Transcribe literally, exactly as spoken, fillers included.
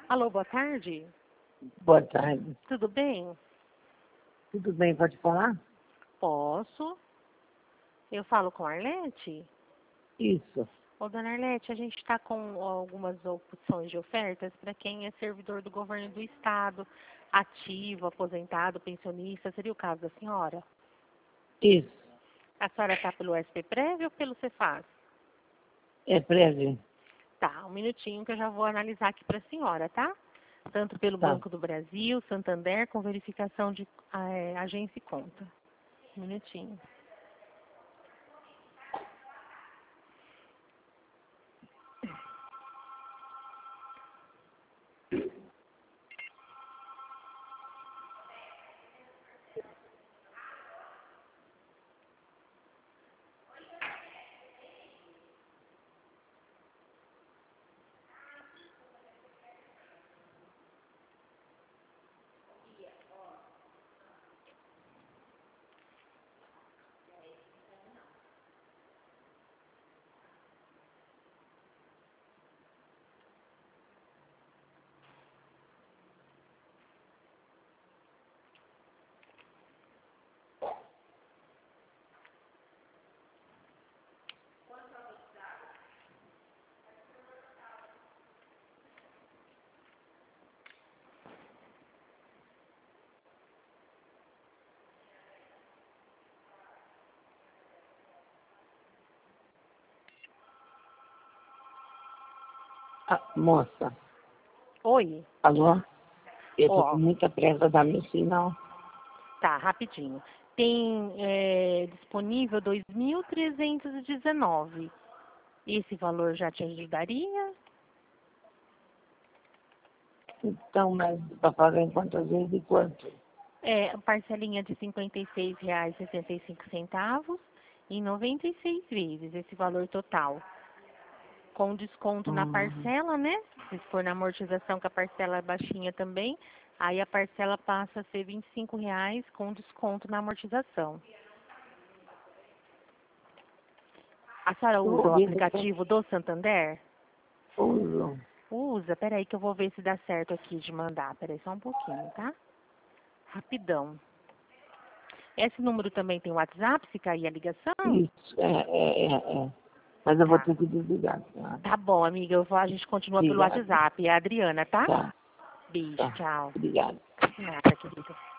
Alô, boa tarde. Boa tarde. Tudo bem? Tudo bem, pode falar? Posso? Eu falo com a Arlete? Isso. Ô, dona Arlete, a gente está com algumas opções de ofertas para quem é servidor do governo do estado, ativo, aposentado, pensionista. Seria o caso da senhora? Isso. A senhora está pelo S P Prévio ou pelo Cefaz? É prévio. Tá, um minutinho que eu já vou analisar aqui para a senhora, tá? Tanto pelo Tá. Banco do Brasil, Santander, com verificação de é, agência e conta. Um minutinho. Ah, moça, Oi? alô? Eu tô Ó, com muita pressa da meu sinal. tá, rapidinho. Tem é, disponível dois mil trezentos e dezenove. Esse valor já te ajudaria? Então, mas pra pagar em quantas vezes e quanto? É, parcelinha de cinquenta e seis reais e sessenta e cinco centavos em noventa e seis vezes, esse valor total. Com desconto na Hum, parcela, né? Se for na amortização, que a parcela é baixinha também, aí a parcela passa a ser vinte e cinco reais com desconto na amortização. A senhora eu usa o ouvi essa aplicativo do Santander? uso. Usa, peraí que eu vou ver se dá certo aqui de mandar. Peraí só um pouquinho, tá? Rapidão. Esse número também tem WhatsApp, se cair a ligação? Isso, é, é, é, é. Mas eu vou Tá. ter que desligar, tá? Tá bom, amiga. Eu vou, a gente continua pelo Obrigado. WhatsApp. É a Adriana, tá? Tá, Beijo, tá. tchau. Obrigado. Nada, querida.